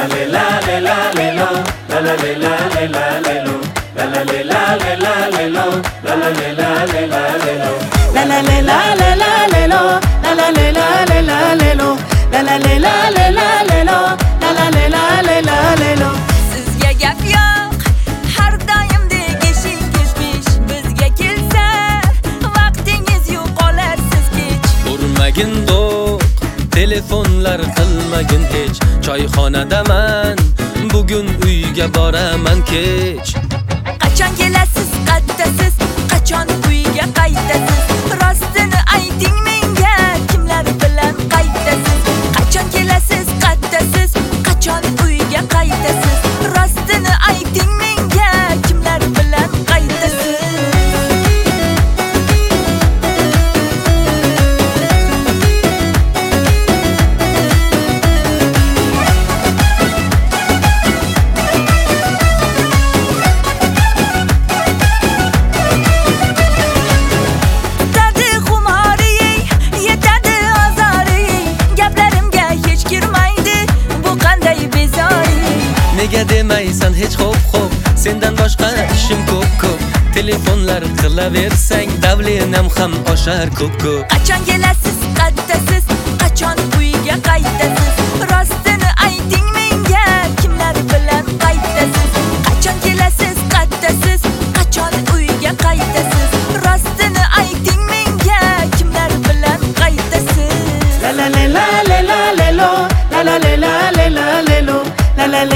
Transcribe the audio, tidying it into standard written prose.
Sizga gap yo'q, har doim degishingiz besh. Bizga kelsa, vaqtingiz yo'qolarsiz kech. Urmagin do'q, telefonlar qilmagin hech. Choyxonadaman, bugun uyga boraman kech. Qachon kelasiz, qattasiz, qachon uyga qaytasiz? Rostini ayting menga, kimlar bilan qaytasiz? Qachon kelasiz, qattasiz, qachon uyga qaytasiz? Rostini ayting menga, kimlar bilan qaytasiz? Yetadi xumori, yetadi azori, gaplarimga hech kirmaydi, bu qanday bezori. Nega demaysan hech xo'p, sendan boshqa ishim ko'p. Telefonlar qilaversang, davlenam ham oshar ko'p. Qachon kelasiz, qattasiz, qachon uyga qaytasiz? Rostini ayting menga, kimlar bilan qaytasiz? Qachon kelasiz, qattasiz, qachon uyga qaytasiz? Rostini ayting menga, kimlar bilan qaytasiz? La la la la la la la la la la la la la la la la